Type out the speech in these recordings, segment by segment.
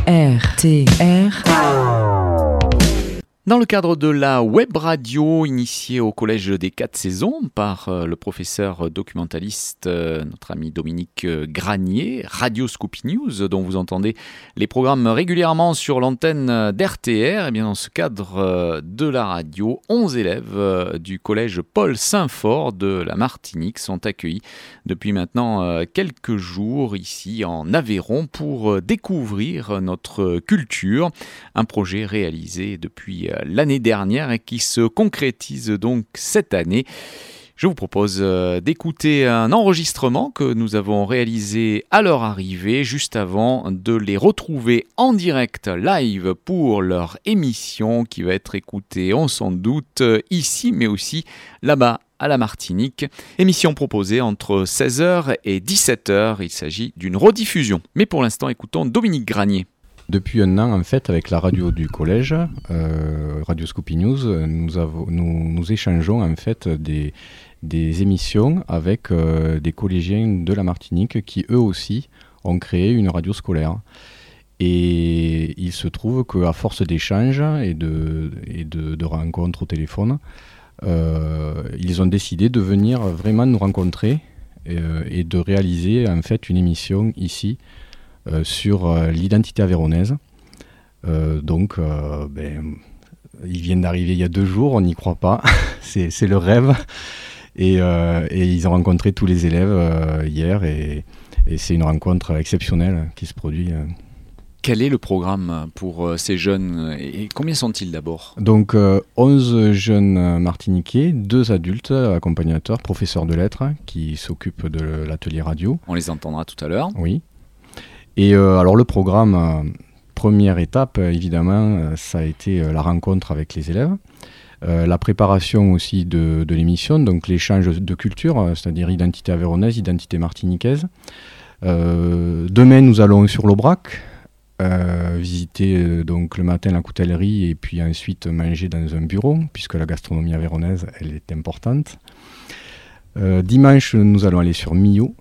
RTR. Dans le cadre de la web radio initiée au Collège des 4 saisons par le professeur documentaliste, notre ami Dominique Granier, Radio Scoopy News, dont vous entendez les programmes régulièrement sur l'antenne d'RTR, et bien dans ce cadre de la radio, 11 élèves du collège Paul Saint-Fort de la Martinique sont accueillis depuis maintenant quelques jours ici en Aveyron pour découvrir notre culture, un projet réalisé depuis l'année dernière et qui se concrétise donc cette année. Je vous propose d'écouter un enregistrement que nous avons réalisé à leur arrivée, juste avant de les retrouver en direct live pour leur émission qui va être écoutée, on s'en doute, ici mais aussi là-bas à la Martinique. Émission proposée entre 16h et 17h. Il s'agit d'une rediffusion. Mais pour l'instant, écoutons Dominique Granier. Depuis un an, en fait, avec la radio du collège, Radio Scoopy News, nous échangeons en fait des émissions avec des collégiens de la Martinique qui eux aussi ont créé une radio scolaire. Et il se trouve qu'à force d'échanges et de rencontres au téléphone, ils ont décidé de venir vraiment nous rencontrer et de réaliser en fait une émission ici sur l'identité aveyronnaise. Ils viennent d'arriver il y a 2 jours, on n'y croit pas, c'est le rêve. Et ils ont rencontré tous les élèves hier et c'est une rencontre exceptionnelle qui se produit. Quel est le programme pour ces jeunes et combien sont-ils d'abord ? Donc 11 jeunes martiniquais, 2 adultes accompagnateurs, professeurs de lettres qui s'occupent de l'atelier radio. On les entendra tout à l'heure. Oui. Et alors le programme, première étape évidemment, ça a été la rencontre avec les élèves, la préparation aussi de l'émission, donc l'échange de culture, c'est-à-dire identité aveyronnaise, identité martiniquaise. Demain nous allons sur l'Aubrac, visiter donc le matin la coutellerie et puis ensuite manger dans un bureau, puisque la gastronomie aveyronnaise elle est importante. Dimanche nous allons aller sur Millau.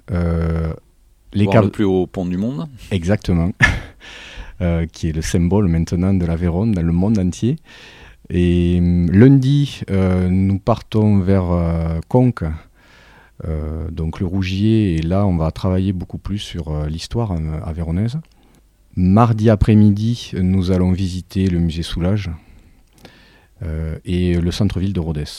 Le plus haut pont du monde. Exactement, qui est le symbole maintenant de l'Aveyron dans le monde entier. Et lundi, nous partons vers Conques, donc le Rougier, et là on va travailler beaucoup plus sur l'histoire aveyronnaise. Mardi après-midi, nous allons visiter le musée Soulages et le centre-ville de Rodez.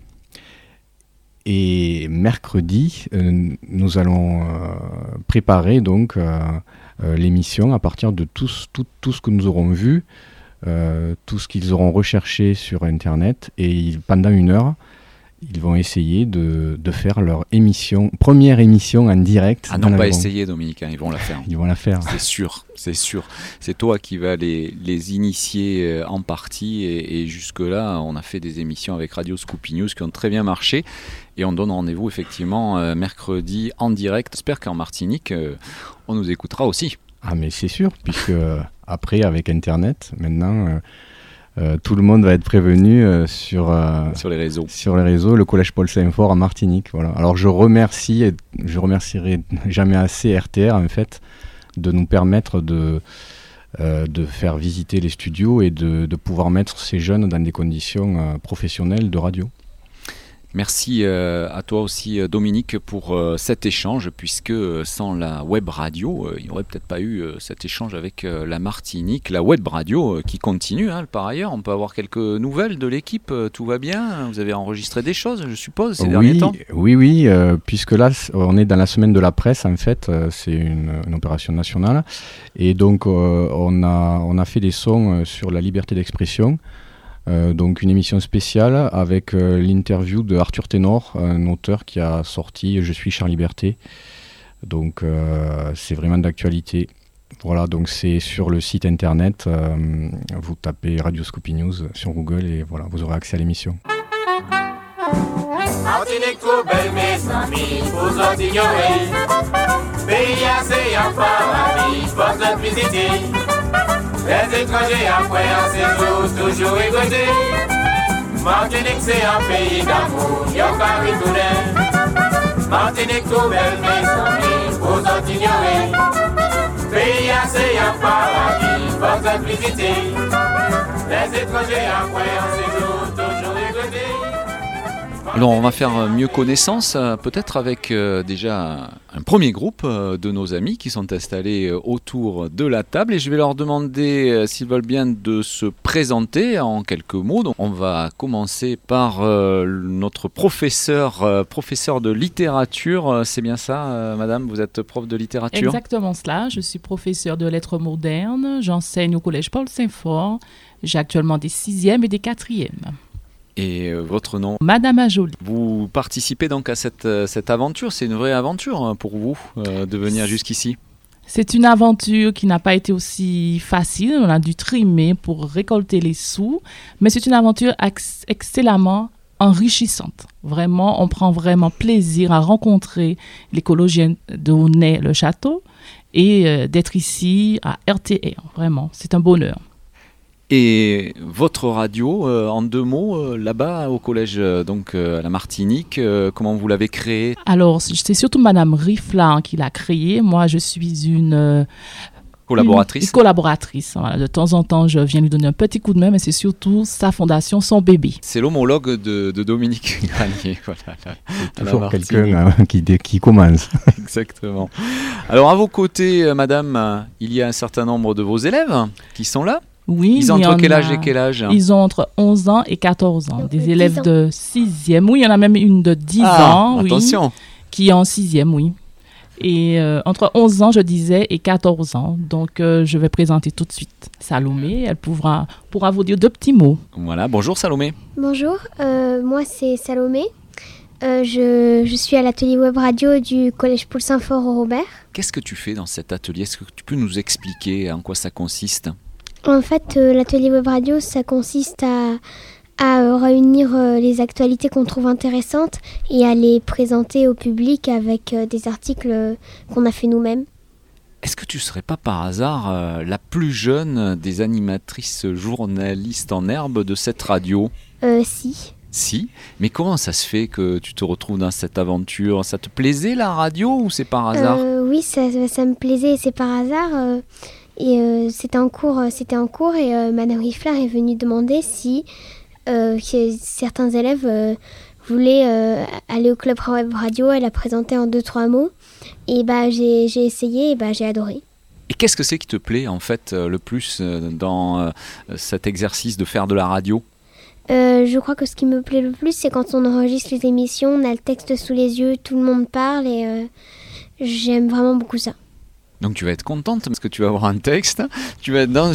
Et mercredi, nous allons préparer donc l'émission à partir de tout ce que nous aurons vu, tout ce qu'ils auront recherché sur Internet. Et pendant 1 heure, ils vont essayer de faire leur première émission en direct. Ah non, pas essayer, Dominique, ils vont la faire. Ils vont la faire. C'est sûr. C'est toi qui vas les initier en partie. Et jusque-là, on a fait des émissions avec Radio Scoopy News qui ont très bien marché. Et on donne rendez-vous effectivement mercredi en direct. J'espère qu'en Martinique, on nous écoutera aussi. Ah mais c'est sûr, puisque après, avec Internet, maintenant... tout le monde va être prévenu sur les réseaux. Sur les réseaux, le Collège Paul Saint-Fort en Martinique. Voilà. Alors je remercierai jamais assez RTR en fait de nous permettre de faire visiter les studios et de pouvoir mettre ces jeunes dans des conditions professionnelles de radio. Merci à toi aussi Dominique pour cet échange, puisque sans la web radio, il n'y aurait peut-être pas eu cet échange avec la Martinique. La web radio qui continue, par ailleurs, on peut avoir quelques nouvelles de l'équipe, tout va bien, vous avez enregistré des choses je suppose ces derniers temps ? Oui, puisque là on est dans la semaine de la presse en fait, c'est une opération nationale et donc on a fait des sons sur la liberté d'expression. Donc une émission spéciale avec l'interview de Arthur Ténor, un auteur qui a sorti Je suis Charles Liberté. Donc c'est vraiment d'actualité. Voilà, donc c'est sur le site internet, vous tapez Radio Scoopy News sur Google et voilà, vous aurez accès à l'émission. Martinique trop belle mes amis, vous en ignorez. Pays assez en paradis, porte de visiter. Les étrangers après un séjour toujours égotés. Martinique c'est un pays d'amour, y'a pas retourné. Martinique trop belle mes amis, vous en ignorez. Pays assez en paradis. notre visiter. Les étrangers après un séjour toujours regrettés. Alors on va faire mieux connaissance peut-être avec déjà un premier groupe de nos amis qui sont installés autour de la table et je vais leur demander s'ils veulent bien de se présenter en quelques mots. Donc on va commencer par notre professeur de littérature. C'est bien ça madame, vous êtes prof de littérature? Exactement cela, je suis professeur de lettres modernes, j'enseigne au collège Paul Saint-Fort, j'ai actuellement des 6e et des 4e. Et votre nom? Madame Ajoli. Vous participez donc à cette aventure, c'est une vraie aventure pour vous de venir jusqu'ici? C'est une aventure qui n'a pas été aussi facile, on a dû trimer pour récolter les sous, mais c'est une aventure excellemment enrichissante. Vraiment, on prend vraiment plaisir à rencontrer l'écologien d'où naît le château et d'être ici à RTR. Vraiment, c'est un bonheur. Et votre radio, en 2 mots, là-bas au collège, donc à la Martinique, comment vous l'avez créée? Alors, c'est surtout Madame Rifla qui l'a créée. Moi, je suis une collaboratrice. Une collaboratrice. Voilà. De temps en temps, je viens lui donner un petit coup de main, mais c'est surtout sa fondation, son bébé. C'est l'homologue de Dominique Granier. Voilà, toujours quelqu'un qui commence. Exactement. Alors, à vos côtés, madame, il y a un certain nombre de vos élèves qui sont là. Oui, ils ont entre quel âge et quel âge? Ils ont entre 11 ans et 14 ans. Des élèves de 6e. Oui, il y en a même une de 10 ans. Attention. Oui, qui est en 6e, oui. Et entre 11 ans, je disais, et 14 ans. Donc, je vais présenter tout de suite Salomé. Elle pourra vous dire 2 petits mots. Voilà, bonjour Salomé. Bonjour, moi c'est Salomé. Je suis à l'atelier web radio du collège Paul Saint-Fort au Robert. Qu'est-ce que tu fais dans cet atelier? Est-ce que tu peux nous expliquer en quoi ça consiste? En fait, l'atelier web radio, ça consiste à réunir les actualités qu'on trouve intéressantes et à les présenter au public avec des articles qu'on a fait nous-mêmes. Est-ce que tu ne serais pas par hasard la plus jeune des animatrices journalistes en herbe de cette radio? Si. Si, mais comment ça se fait que tu te retrouves dans cette aventure? Ça te plaisait la radio ou c'est par hasard? Oui, ça me plaisait, c'est par hasard. C'était en cours et Madame Riffler est venue demander si certains élèves voulaient aller au club web radio. Elle a présenté en 2-3 mots et j'ai essayé et j'ai adoré. Et qu'est-ce que c'est qui te plaît en fait le plus dans cet exercice de faire de la radio? Je crois que ce qui me plaît le plus, c'est quand on enregistre les émissions, on a le texte sous les yeux, tout le monde parle et j'aime vraiment beaucoup ça. Donc tu vas être contente parce que tu vas avoir un texte, tu vas être dans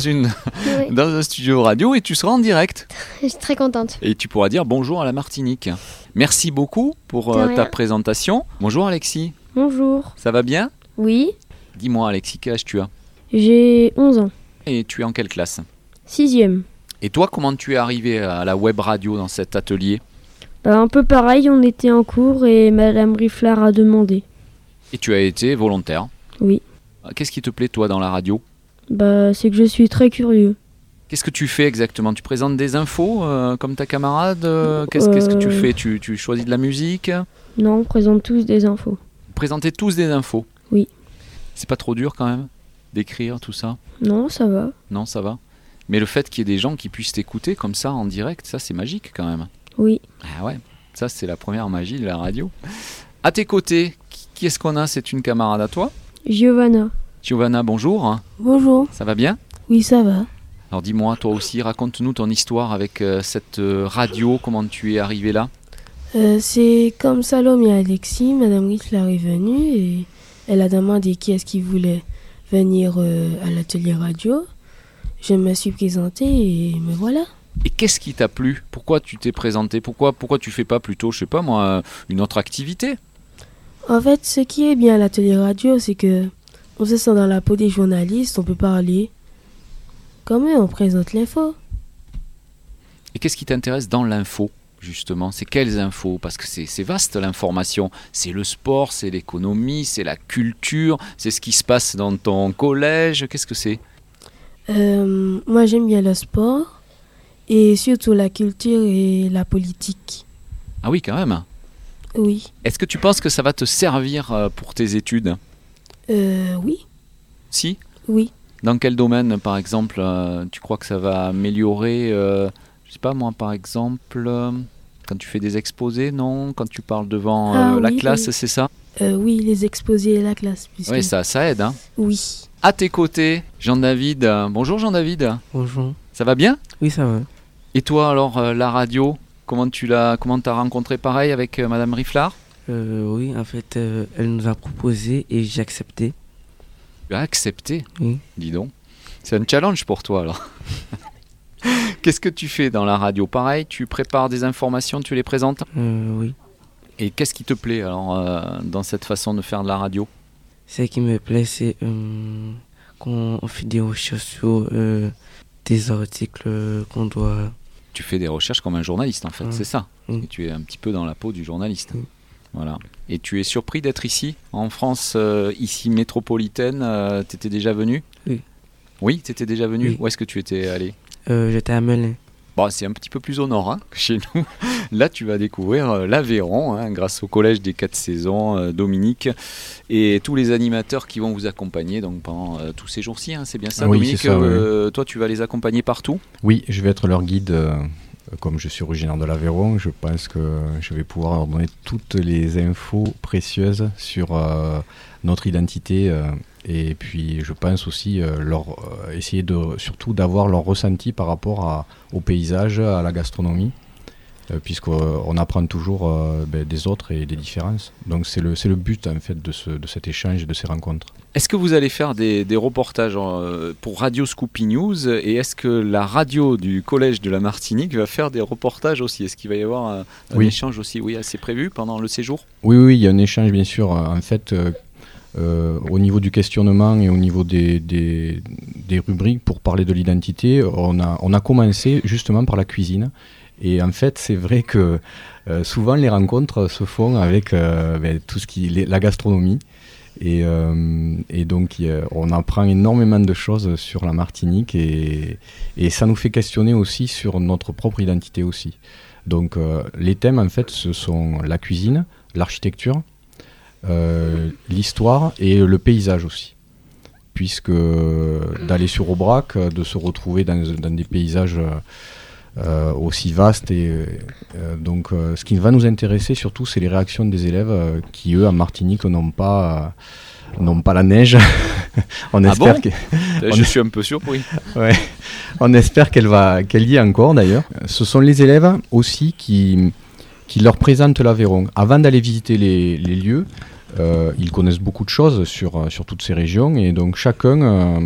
un studio radio et tu seras en direct. Je suis très contente. Et tu pourras dire bonjour à la Martinique. Merci beaucoup pour ta présentation. Bonjour Alexis. Bonjour. Ça va bien? Oui. Dis-moi Alexis, quel âge tu as? J'ai 11 ans. Et tu es en quelle classe? 6e. Et toi, comment tu es arrivé à la web radio dans cet atelier? Un peu pareil, on était en cours et Madame Riffler a demandé. Et tu as été volontaire? Oui. Qu'est-ce qui te plaît toi dans la radio? C'est que je suis très curieux. Qu'est-ce que tu fais exactement? Tu présentes des infos comme ta camarade? Qu'est-ce que tu fais? Tu choisis de la musique? Non, on présente tous des infos. Vous présentez tous des infos? Oui. C'est pas trop dur quand même d'écrire tout ça? Non, ça va. Non, ça va. Mais le fait qu'il y ait des gens qui puissent t'écouter comme ça en direct, ça c'est magique quand même. Oui. Ah ouais, ça c'est la première magie de la radio. À tes côtés, qui est-ce qu'on a? C'est une camarade à toi? Giovanna. Giovanna, bonjour. Bonjour. Ça va bien? Oui, ça va. Alors dis-moi, toi aussi, raconte-nous ton histoire avec cette radio, comment tu es arrivé là? C'est comme Salomé et Alexis, Madame Riffler est venue et elle a demandé qui est-ce qui voulait venir à l'atelier radio. Je me suis présentée et me voilà. Et qu'est-ce qui t'a plu? Pourquoi tu t'es présenté? Pourquoi tu fais pas plutôt, je sais pas moi, une autre activité? En fait, ce qui est bien à l'atelier radio, c'est que on se sent dans la peau des journalistes, on peut parler. Comme eux, on présente l'info. Et qu'est-ce qui t'intéresse dans l'info, justement? C'est quelles infos? Parce que c'est vaste l'information. C'est le sport, c'est l'économie, c'est la culture, c'est ce qui se passe dans ton collège. Qu'est-ce que c'est? Moi, j'aime bien le sport et surtout la culture et la politique. Ah oui, quand même. Oui. Est-ce que tu penses que ça va te servir pour tes études? Oui. Si? Oui. Dans quel domaine, par exemple, tu crois que ça va améliorer je sais pas moi, par exemple, quand tu fais des exposés, non? Quand tu parles devant la classe, oui. C'est ça? Oui, les exposés et la classe. Puisque... Oui, ça aide. Hein? Oui. À tes côtés, Jean-David. Bonjour Jean-David. Bonjour. Ça va bien? Oui, ça va. Et toi alors, la radio, comment t'as rencontré pareil avec Madame Rifflard? Oui, en fait, elle nous a proposé et j'ai accepté. Tu as accepté? Oui. Dis donc. C'est un challenge pour toi alors. Qu'est-ce que tu fais dans la radio? Pareil, tu prépares des informations, tu les présentes? Oui. Et qu'est-ce qui te plaît alors dans cette façon de faire de la radio? Ce qui me plaît, c'est qu'on fait des recherches sur des articles qu'on doit... Tu fais des recherches comme un journaliste en fait, c'est ça? Oui. Et tu es un petit peu dans la peau du journaliste. Oui. Voilà. Et tu es surpris d'être ici, en France, ici métropolitaine? T'étais déjà venu? Oui. Oui, t'étais déjà venu? Oui. Où est-ce que tu étais allé? J'étais à Melun. Bon, c'est un petit peu plus au nord que chez nous. Là, tu vas découvrir l'Aveyron grâce au Collège des 4 saisons, Dominique, et tous les animateurs qui vont vous accompagner donc, pendant tous ces jours-ci. C'est bien ça, oui, Dominique? c'est ça, oui. Toi, tu vas les accompagner partout? Oui, je vais être leur guide. Comme je suis originaire de l'Aveyron, je pense que je vais pouvoir leur donner toutes les infos précieuses sur notre identité. Et puis je pense aussi essayer surtout d'avoir leur ressenti par rapport au paysage, à la gastronomie, puisqu'on apprend toujours des autres et des différences. Donc c'est le but en fait de cet échange et de ces rencontres. Est-ce que vous allez faire des reportages pour Radio Scoopy News, et est-ce que la radio du Collège de la Martinique va faire des reportages aussi? Est-ce qu'il va y avoir un échange aussi? Oui, c'est prévu pendant le séjour? Oui, il y a un échange bien sûr. En fait, au niveau du questionnement et au niveau des rubriques pour parler de l'identité, on a commencé justement par la cuisine. Et en fait, c'est vrai que souvent les rencontres se font avec tout ce qui est la gastronomie. Et donc on apprend énormément de choses sur la Martinique et ça nous fait questionner aussi sur notre propre identité aussi. Donc les thèmes en fait ce sont la cuisine, l'architecture, l'histoire et le paysage aussi. Puisque d'aller sur Aubrac, de se retrouver dans des paysages aussi vastes donc ce qui va nous intéresser surtout c'est les réactions des élèves qui eux en Martinique n'ont pas la neige. On espère je suis un peu surpris. Ouais. On espère qu'elle y est encore d'ailleurs. Ce sont les élèves aussi qui leur présentent l'Aveyron avant d'aller visiter les lieux. Ils connaissent beaucoup de choses sur toutes ces régions et donc chacun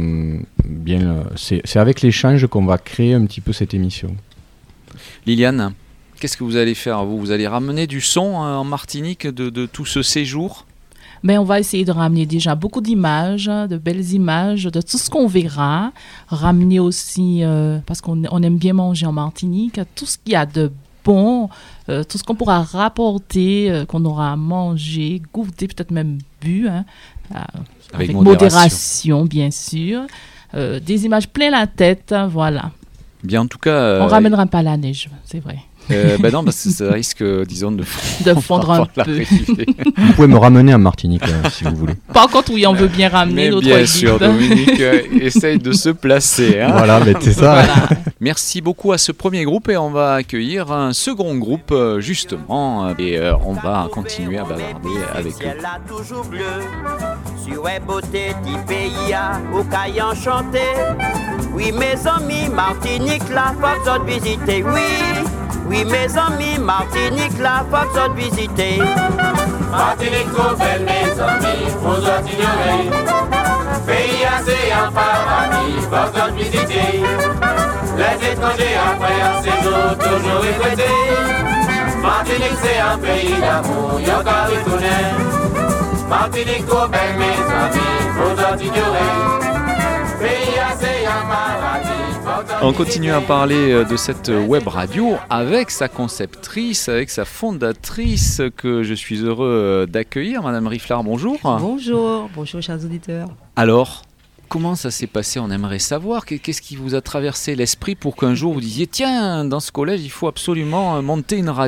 c'est avec l'échange qu'on va créer un petit peu cette émission. Liliane, qu'est-ce que vous allez faire? Vous allez ramener du son en Martinique de tout ce séjour? On va essayer de ramener déjà beaucoup d'images, de belles images, de tout ce qu'on verra. Ramener aussi, parce qu'on aime bien manger en Martinique, tout ce qu'il y a de bon, tout ce qu'on pourra rapporter, qu'on aura mangé, goûté, peut-être même bu, avec modération bien sûr. Des images plein la tête, voilà. Bien, en tout cas, on ramènera pas la neige, c'est vrai. Non, parce que ça risque, disons, de fondre un peu. Vous pouvez me ramener en Martinique, si vous voulez. Par contre, oui, on veut bien ramener notre guide. Bien sûr, Dominique essaye de se placer. Voilà, c'est ça. Voilà. Merci beaucoup à ce premier groupe et on va accueillir un second groupe, justement, et on va continuer à bavarder avec eux. Toujours bleu, sur la beauté du pays, au caille enchanté. Oui, mes amis, Martinique, la faut que visiter, oui. Oui, mes amis, Martinique, la faut que visiter. Martinique, trop belle, mes amis, faut ignorer. Pays assez en paradis, faut que visiter. Les étrangers après un séjour, toujours regrettés. Martinique, c'est un pays d'amour, y'a qu'à retourner. Martinique, trop belle, mes amis, faut ignorer. Pays assez en paradis. On continue à parler de cette web radio avec sa conceptrice, avec sa fondatrice que je suis heureux d'accueillir. Madame Rifflard, bonjour. Bonjour chers auditeurs. Alors, comment ça s'est passé? On aimerait savoir. Qu'est-ce qui vous a traversé l'esprit pour qu'un jour vous disiez « Tiens, dans ce collège, il faut absolument monter une radio ».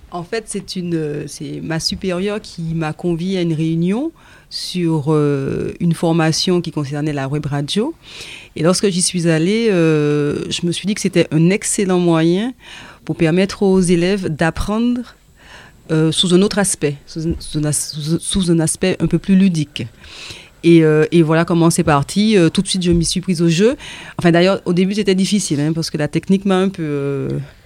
En fait, c'est ma supérieure qui m'a conviée à une réunion sur une formation qui concernait la web radio. Et lorsque j'y suis allée, je me suis dit que c'était un excellent moyen pour permettre aux élèves d'apprendre sous un autre aspect, sous un aspect un peu plus ludique. Et voilà comment c'est parti. Tout de suite, je m'y suis prise au jeu. Enfin, d'ailleurs, au début, c'était difficile, parce que la technique m'a un peu...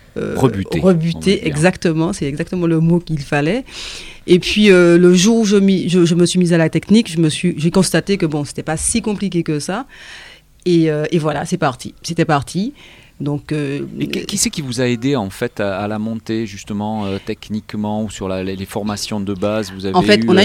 rebuté, exactement, c'est exactement le mot qu'il fallait. Et puis le jour où je me suis mise à la technique, j'ai constaté que bon, c'était pas si compliqué que ça. Et voilà, c'était parti. Donc, qui c'est qui vous a aidé en fait à la monter justement techniquement ou sur les formations de base? Vous avez on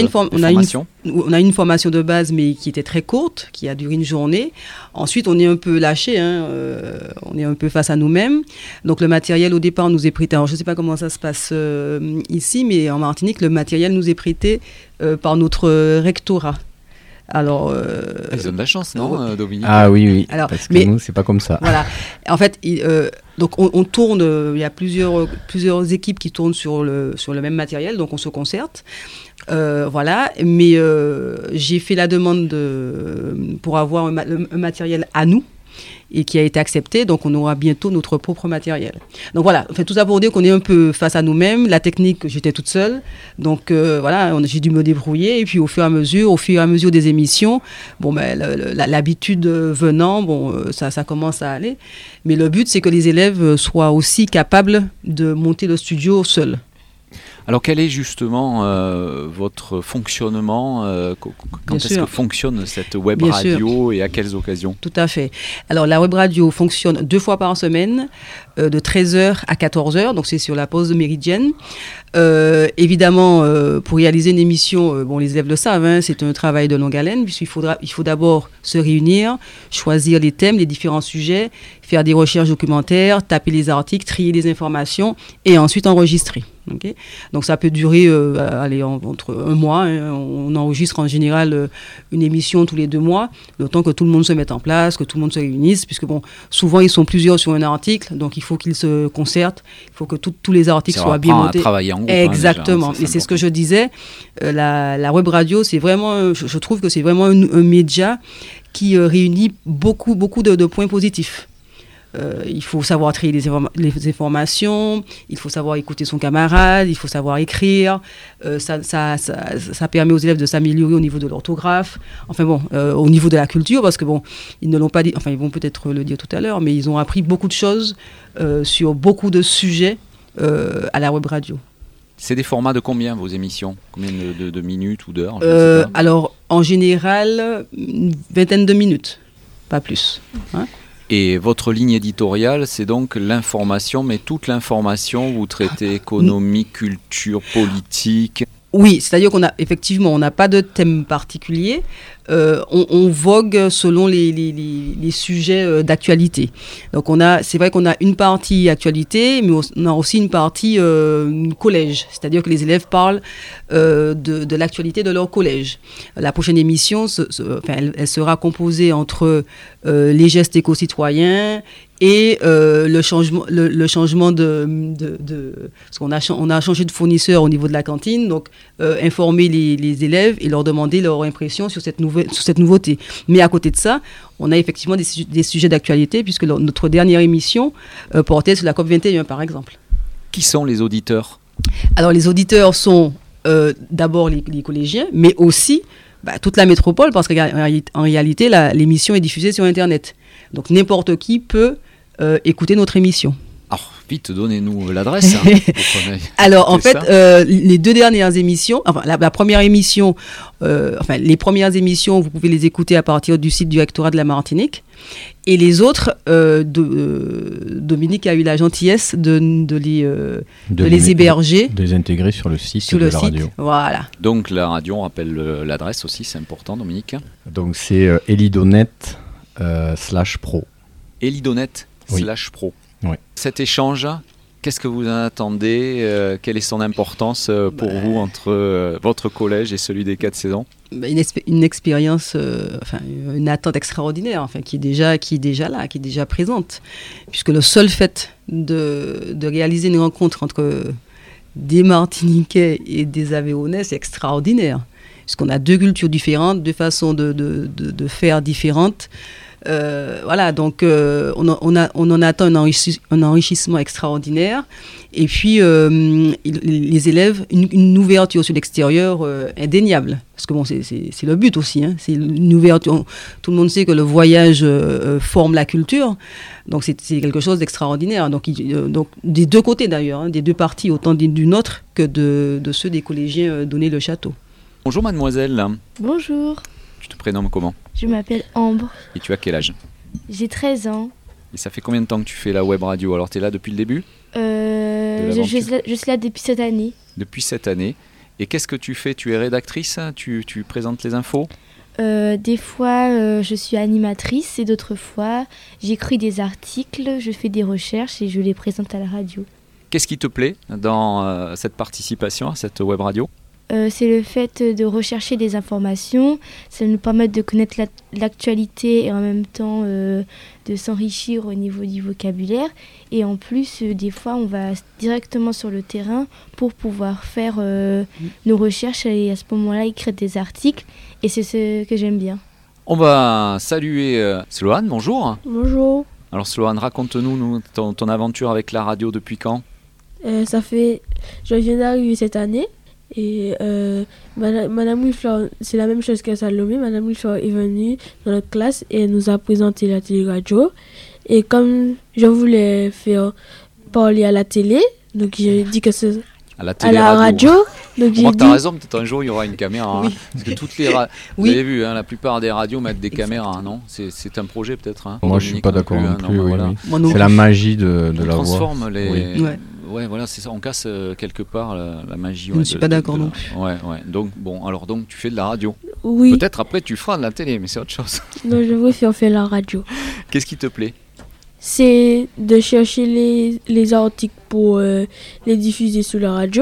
a une formation de base mais qui était très courte, qui a duré une journée. Ensuite, on est un peu lâché, on est un peu face à nous-mêmes. Donc le matériel au départ nous est prêté. Alors je ne sais pas comment ça se passe ici, mais en Martinique, le matériel nous est prêté par notre rectorat. Alors, ils ont de la chance, non, Dominique? Ah oui. Alors, parce que nous, c'est pas comme ça. Voilà. En fait, donc on tourne. Il y a plusieurs équipes qui tournent sur le même matériel, donc on se concerte. Voilà. Mais j'ai fait la demande pour avoir un matériel à nous, et qui a été accepté, donc on aura bientôt notre propre matériel. Donc voilà, tout ça pour dire qu'on est un peu face à nous-mêmes. La technique, j'étais toute seule, donc voilà, j'ai dû me débrouiller, et puis au fur et à mesure des émissions, bon, l'habitude venant, bon, ça commence à aller, mais le but, c'est que les élèves soient aussi capables de monter le studio seuls. Alors quel est justement votre fonctionnement quand est-ce que fonctionne cette web radio et à quelles occasions? Tout à fait. Alors la web radio fonctionne 2 fois par semaine, de 13h à 14h, donc c'est sur la pause méridienne. Évidemment, pour réaliser une émission, bon, les élèves le savent, c'est un travail de longue haleine, puisqu'il faut d'abord se réunir, choisir les thèmes, les différents sujets, faire des recherches documentaires, taper les articles, trier les informations et ensuite enregistrer. Okay. Donc ça peut durer entre 1 mois. On enregistre en général une émission tous les 2 mois, le temps que tout le monde se mette en place, que tout le monde se réunisse, puisque bon, souvent ils sont plusieurs sur un article, donc il faut qu'ils se concertent, il faut que tous les articles soient bien montés. Travailler en groupe, exactement. Déjà, et c'est ce que je disais. La web radio, c'est vraiment, je trouve que c'est vraiment un média qui réunit beaucoup de points positifs. Il faut savoir trier les informations, il faut savoir écouter son camarade, il faut savoir écrire. Ça permet aux élèves de s'améliorer au niveau de l'orthographe, enfin bon, au niveau de la culture, parce que bon, ils ne l'ont pas dit, enfin ils vont peut-être le dire tout à l'heure, mais ils ont appris beaucoup de choses sur beaucoup de sujets à la web radio. C'est des formats de combien vos émissions? Combien de minutes ou d'heures? Alors en général, une vingtaine de minutes, pas plus. Et votre ligne éditoriale, c'est donc l'information, mais toute l'information, vous traitez économie, culture, politique. Oui, c'est-à-dire on n'a pas de thème particulier. On vogue selon les sujets d'actualité. Donc c'est vrai qu'on a une partie actualité, mais on a aussi une partie collège. C'est-à-dire que les élèves parlent de l'actualité de leur collège. La prochaine émission, elle sera composée entre les gestes éco-citoyens et le changement parce qu'on a changé de fournisseur au niveau de la cantine, donc informer les élèves et leur demander leur impression sur cette nouveauté. Mais à côté de ça, on a effectivement des sujets d'actualité, puisque notre dernière émission portait sur la COP21 par exemple. Qui sont les auditeurs? Alors les auditeurs sont d'abord les collégiens, mais aussi toute la métropole, parce qu'en réalité l'émission est diffusée sur Internet. Donc n'importe qui peut écouter notre émission. Alors, vite, donnez-nous l'adresse. Alors, en fait, les 2 dernières émissions, enfin, la première émission, les premières émissions, vous pouvez les écouter à partir du site du rectorat de la Martinique. Et les autres, Dominique a eu la gentillesse de les héberger. De les intégrer sur le site de la radio. Voilà. Donc, la radio, on rappelle l'adresse aussi, c'est important, Dominique. Donc, c'est elidonet/pro. Elidonet/pro. Oui. Cet échange, qu'est-ce que vous en attendez? Quelle est son importance pour vous entre votre collège et celui des 4 saisons? Une expérience, une attente extraordinaire, qui est déjà là, qui est déjà présente. Puisque le seul fait de réaliser une rencontre entre des Martiniquais et des Aveyronnais, c'est extraordinaire. Puisqu'on a deux cultures différentes, deux façons de faire différentes. Voilà, donc on en attend un enrichissement extraordinaire. Et puis, les élèves, une ouverture sur l'extérieur indéniable. Parce que bon, c'est le but aussi. Hein, c'est une ouverture. Tout le monde sait que le voyage forme la culture. Donc, c'est quelque chose d'extraordinaire. Donc, des deux côtés d'ailleurs, hein, des deux parties, autant du nôtre que de ceux des collégiens d'Onet-le-Château. Bonjour mademoiselle. Bonjour. Tu te prénommes comment ? Je m'appelle Ambre. Et tu as quel âge ? J'ai 13 ans. Et ça fait combien de temps que tu fais la web radio ? Alors, tu es là depuis le début ? Je suis là depuis cette année. Depuis cette année. Et qu'est-ce que tu fais ? Tu es rédactrice ? Tu présentes les infos ? Des fois, je suis animatrice et d'autres fois, j'écris des articles, je fais des recherches et je les présente à la radio. Qu'est-ce qui te plaît dans cette participation à cette web radio ? C'est le fait de rechercher des informations, ça nous permet de connaître l'actualité et en même temps de s'enrichir au niveau du vocabulaire. Et en plus, des fois, on va directement sur le terrain pour pouvoir faire nos recherches et à ce moment-là, écrire des articles. Et c'est ce que j'aime bien. On va saluer Sloane, bonjour. Bonjour. Alors Sloane, raconte-nous ton aventure avec la radio depuis quand ? Je viens d'arriver cette année. Et Madame Louis-Fleur, c'est la même chose que Salomé. Madame Louis-Fleur est venue dans notre classe et elle nous a présenté la télé-radio. Et comme je voulais faire parler à la télé, donc j'ai dit que c'est à la radio. Donc j'ai dit... T'as raison, peut-être un jour il y aura une caméra. Oui. Hein, parce que toutes les vous avez vu, hein, la plupart des radios mettent des caméras, non ? C'est un projet peut-être. Hein, moi je suis pas d'accord non plus. Voilà. C'est la magie de la voix. On transforme les. Oui. Ouais, voilà, c'est ça. On casse quelque part la magie. Je ne suis pas d'accord non plus. Ouais. Donc bon, alors donc tu fais de la radio. Oui. Peut-être après tu feras de la télé, mais c'est autre chose. Non, je veux faire la radio. Qu'est-ce qui te plaît ? C'est de chercher les articles pour les diffuser sur la radio.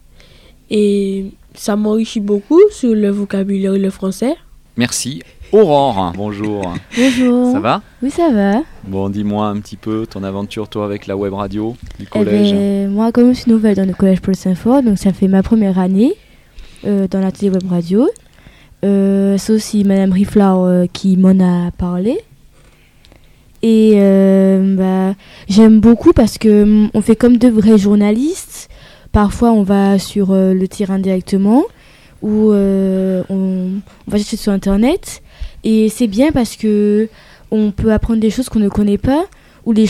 Et ça m'enrichit beaucoup sur le vocabulaire et le français. Merci. Aurore, bonjour. Bonjour. Ça va ? Oui, ça va. Bon, dis-moi un petit peu ton aventure, toi, avec la web radio du collège. Moi, comme je suis nouvelle dans le collège Paul Saint-Fort, donc ça fait ma première année dans la télé web radio. C'est aussi Madame Riflard qui m'en a parlé. Et j'aime beaucoup parce qu'on fait comme de vrais journalistes. Parfois, on va sur le terrain directement ou on va chercher sur Internet. Et c'est bien parce que on peut apprendre des choses qu'on ne connaît pas ou les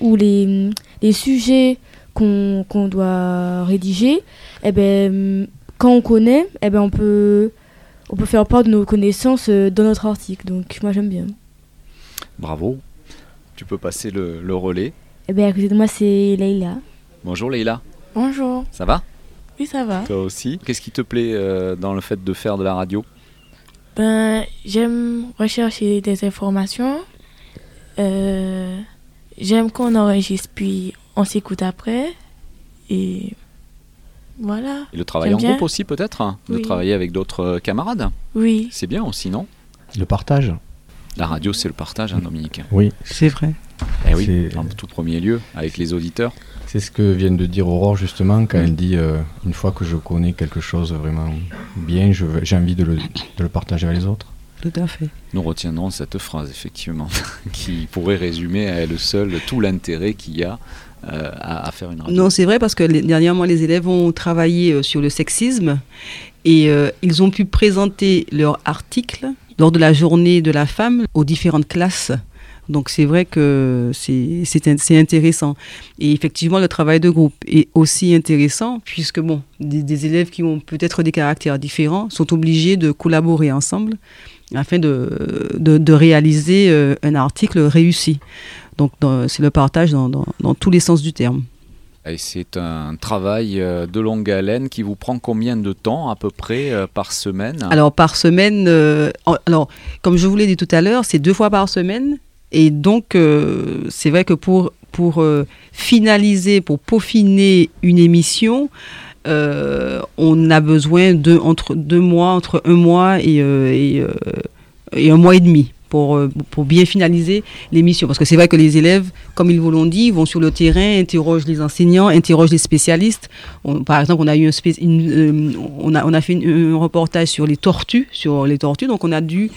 sujets qu'on doit rédiger. Quand on connaît, on peut faire part de nos connaissances dans notre article. Donc, moi, j'aime bien. Bravo. Tu peux passer le relais. À côté de moi, c'est Leïla. Bonjour Leïla. Bonjour. Ça va ? Oui, ça va. Toi aussi. Qu'est-ce qui te plaît dans le fait de faire de la radio ? J'aime rechercher des informations. J'aime qu'on enregistre puis on s'écoute après. Et voilà. Et le travail en groupe aussi peut-être ? De travailler avec d'autres camarades ? Oui. C'est bien aussi, non ? Le partage. La radio, c'est le partage, hein, Dominique ? Oui. C'est vrai. Eh oui, en tout premier lieu, avec les auditeurs. C'est ce que vient de dire Aurore justement quand elle dit une fois que je connais quelque chose vraiment bien, j'ai envie de le partager avec les autres. Tout à fait. Nous retiendrons cette phrase effectivement qui pourrait résumer à elle seule tout l'intérêt qu'il y a à faire une radio. Non, c'est vrai parce que dernièrement les élèves ont travaillé sur le sexisme et ils ont pu présenter leur article lors de la journée de la femme aux différentes classes. Donc c'est vrai que c'est intéressant. Et effectivement, le travail de groupe est aussi intéressant puisque des élèves qui ont peut-être des caractères différents sont obligés de collaborer ensemble afin de réaliser un article réussi. Donc c'est le partage dans tous les sens du terme. Et c'est un travail de longue haleine qui vous prend combien de temps à peu près par semaine ? Alors par semaine, comme je vous l'ai dit tout à l'heure, c'est 2 fois par semaine. Et donc, c'est vrai que pour finaliser, pour peaufiner une émission, on a besoin entre un mois et 1 mois et demi pour bien finaliser l'émission. Parce que c'est vrai que les élèves, comme ils vous l'ont dit, vont sur le terrain, interrogent les enseignants, interrogent les spécialistes. Par exemple, on a eu on a fait un reportage sur les tortues, donc on a dû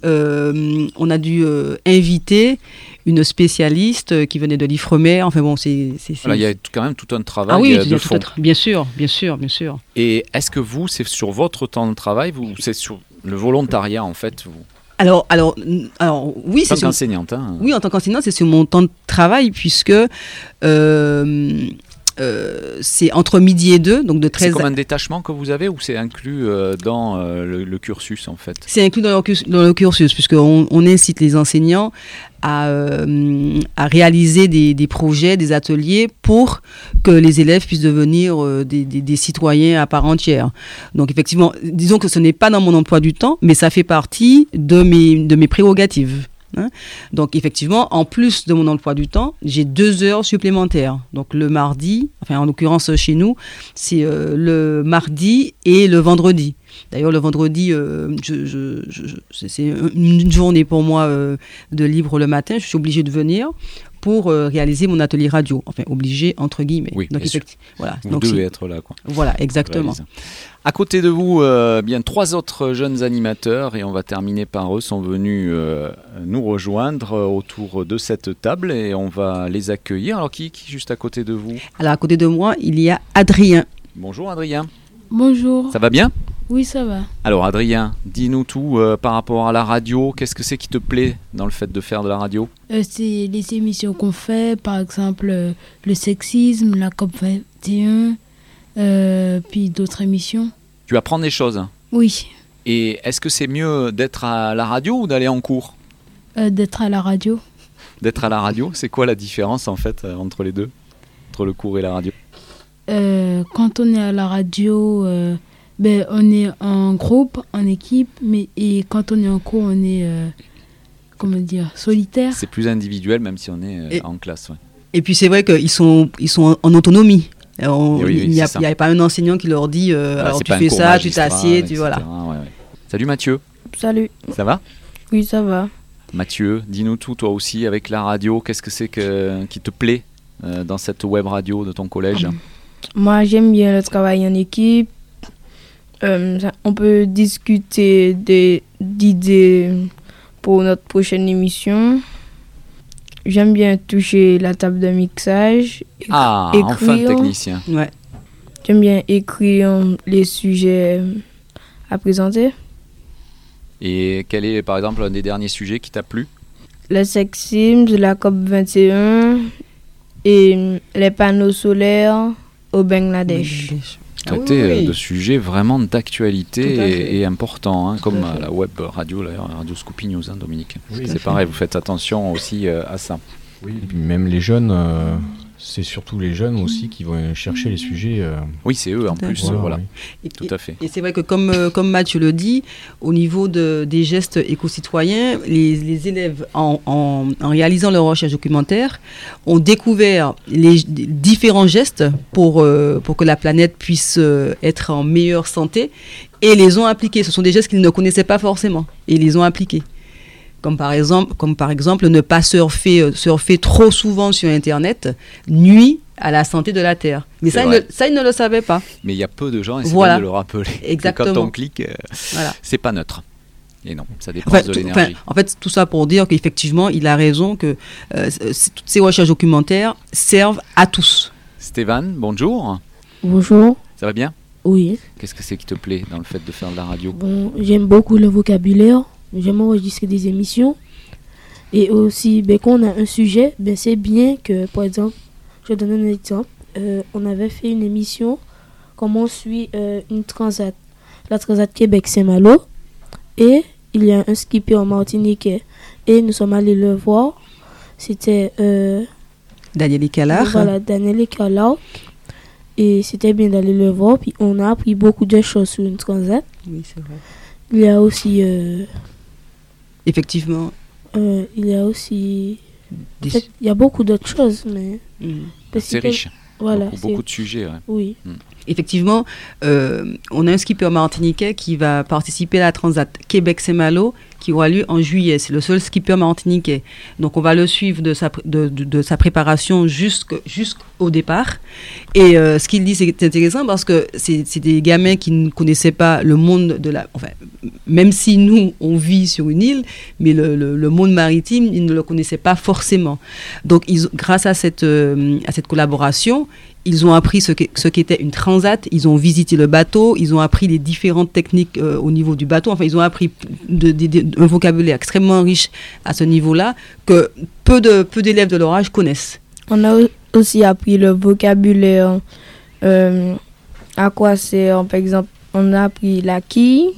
inviter une spécialiste qui venait de l'Ifremer. Enfin bon, Voilà, il y a quand même tout un travail de fond. Bien sûr. Et est-ce que vous, c'est sur votre temps de travail, c'est sur le volontariat en fait Alors oui, c'est en tant qu'enseignante. Oui, en tant qu'enseignante, c'est sur mon temps de travail puisque c'est entre midi et 2, donc de 13 C'est comme un détachement que vous avez ou c'est inclus dans le cursus en fait? C'est inclus dans le cursus puisqu'on incite les enseignants à réaliser des projets, des ateliers pour que les élèves puissent devenir des citoyens à part entière. Donc effectivement, disons que ce n'est pas dans mon emploi du temps, mais ça fait partie de mes prérogatives. Donc effectivement, en plus de mon emploi du temps, j'ai 2 heures supplémentaires. Donc le mardi, en l'occurrence chez nous, c'est le mardi et le vendredi. D'ailleurs, le vendredi, c'est une journée pour moi de libre le matin. Je suis obligée de venir pour réaliser mon atelier radio. Enfin, obligée entre guillemets. Oui, donc, voilà. Vous devez être là, quoi. Voilà, exactement. À côté de vous, bien 3 autres jeunes animateurs, et on va terminer par eux, sont venus nous rejoindre autour de cette table et on va les accueillir. Alors, qui juste à côté de vous? Alors, à côté de moi, il y a Adrien. Bonjour Adrien. Bonjour. Ça va bien? Oui, ça va. Alors Adrien, dis-nous tout par rapport à la radio. Qu'est-ce que c'est qui te plaît dans le fait de faire de la radio? C'est les émissions qu'on fait, par exemple le sexisme, la COP21, puis d'autres émissions. Tu apprends des choses? Oui. Et est-ce que c'est mieux d'être à la radio ou d'aller en cours? D'être à la radio. D'être à la radio, c'est quoi la différence en fait entre les deux? Entre le cours et la radio? Quand on est à la radio, on est en groupe, en équipe, et quand on est en cours, on est solitaire. C'est plus individuel même si on est en classe. Ouais. Et puis c'est vrai qu'ils sont en autonomie. Il n'y a pas un enseignant qui leur dit alors tu fais ça, tu t'assieds, voilà. Ouais. Salut Mathieu. Salut. Ça va? Oui, ça va. Mathieu, dis-nous tout toi aussi avec la radio. Qu'est-ce que c'est qui te plaît dans cette web radio de ton collège? Moi, j'aime bien le travail en équipe. On peut discuter d'idées pour notre prochaine émission. J'aime bien toucher la table de mixage. Écrire. Enfin technicien. Ouais. J'aime bien écrire les sujets à présenter. Et quel est par exemple un des derniers sujets qui t'a plu? Le sexisme, la COP21 et les panneaux solaires au Bangladesh. Traité de sujets vraiment d'actualité et importants, comme à la web radio, la Radio Scoopy News, Dominique. Oui, c'est pareil, vous faites attention aussi à ça. Oui, et puis même les jeunes, c'est surtout les jeunes aussi qui vont chercher les sujets. Oui, c'est eux en plus, voilà. Oui. Tout à fait. Et c'est vrai que comme Mathieu le dit, au niveau des gestes éco-citoyens, les élèves, en réalisant leurs recherches documentaires, ont découvert les différents gestes pour que la planète puisse être en meilleure santé et les ont appliqués. Ce sont des gestes qu'ils ne connaissaient pas forcément et ils les ont appliqués. Comme par exemple ne pas surfer trop souvent sur Internet nuit à la santé de la Terre. Mais ça ils ne le savaient pas. Mais il y a peu de gens, et c'est bien de le rappeler. Exactement. Quand on clique, c'est pas neutre. Et non, ça dépense de l'énergie. En fait, tout ça pour dire qu'effectivement, il a raison que toutes ces recherches documentaires servent à tous. Stéphane, bonjour. Bonjour. Ça va bien? Oui. Qu'est-ce que c'est qui te plaît dans le fait de faire de la radio? Bon, j'aime beaucoup le vocabulaire. J'aime enregistrer des émissions. Et aussi, quand on a un sujet, c'est bien que, par exemple, je donne un exemple. On avait fait une émission, comment on suit une transat, la transat Québec-Saint-Malo. Et il y a un skipper en Martinique. Et nous sommes allés le voir. C'était Daniel Icalard. Voilà, Daniel Icalard. Et c'était bien d'aller le voir. Puis on a appris beaucoup de choses sur une transat. Oui, c'est vrai. Il y a aussi... Effectivement. Il y a aussi... il y a beaucoup d'autres choses, mais... C'est riche. Voilà, beaucoup de sujets. Ouais. Oui. Effectivement, on a un skipper martiniquais qui va participer à la transat Québec-Saint-Malo qui aura lieu en juillet. C'est le seul skipper martiniquais. Donc on va le suivre de sa préparation jusqu'au départ. Et ce qu'il dit, c'est intéressant parce que c'est des gamins qui ne connaissaient pas le monde de la... Enfin, même si nous, on vit sur une île, mais le monde maritime, ils ne le connaissaient pas forcément. Donc grâce à cette collaboration, ils ont appris ce qu'était une transat, ils ont visité le bateau, ils ont appris les différentes techniques au niveau du bateau. Enfin, ils ont appris un vocabulaire extrêmement riche à ce niveau-là que peu d'élèves de leur âge connaissent. On a aussi appris le vocabulaire, à quoi sert, par exemple, on a appris la quille.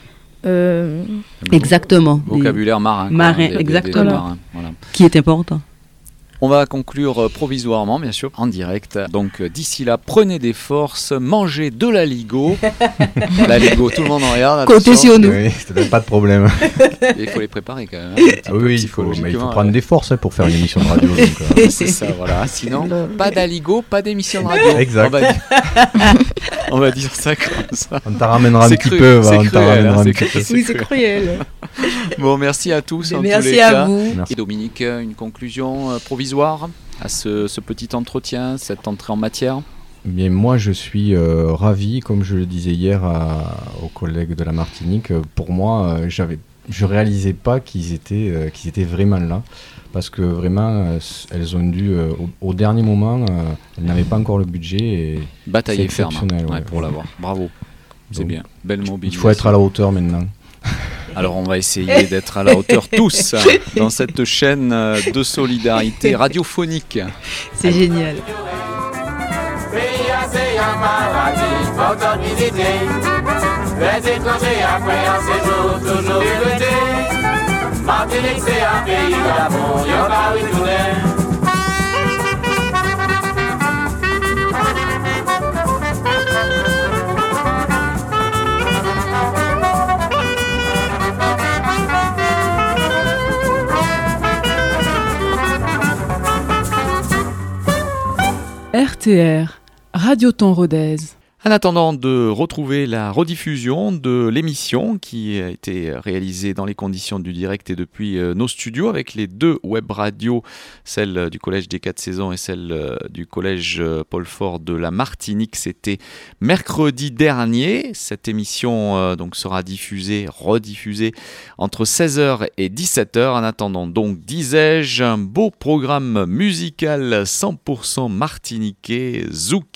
Exactement. Vocabulaire marin. Exactement. Des marins, voilà. Qui est important. On va conclure provisoirement, bien sûr, en direct. Donc, d'ici là, prenez des forces, mangez de l'aligot. L'aligot, tout le monde en regarde. Côté sur nous. Oui, pas de problème. Il faut les préparer quand même. Hein, oui, il faut prendre des forces pour faire une émission de radio. C'est ça, voilà. Sinon, pas d'aligot, pas d'émission de radio. Exact. On va dire ça comme ça. On t'en ramènera un petit peu. Oui, c'est cruel. Bon, merci à tous. Merci à vous. Et Dominique, une conclusion provisoire à ce petit entretien, cette entrée en matière? Bien, moi, je suis ravi, comme je le disais hier aux collègues de la Martinique. Pour moi, je réalisais pas qu'ils étaient vraiment là, parce que vraiment, elles ont dû, au dernier moment, elles n'avaient pas encore le budget. Et batailler ferme pour l'avoir. Bravo, c'est bien. Belle mobilisation. Il faut être à la hauteur maintenant. Alors on va essayer d'être à la hauteur tous dans cette chaîne de solidarité radiophonique. C'est génial. Les étrangers après un séjour toujours regrettés. Martinique c'est un pays d'amour, y'en va retourner. RTR, Radio Temps Rodez. En attendant de retrouver la rediffusion de l'émission qui a été réalisée dans les conditions du direct et depuis nos studios avec les deux web radios, celle du Collège des 4 saisons et celle du Collège Paul Fort de la Martinique, c'était mercredi dernier. Cette émission donc sera rediffusée entre 16h et 17h. En attendant donc, disais-je, un beau programme musical 100% martiniquais, zouk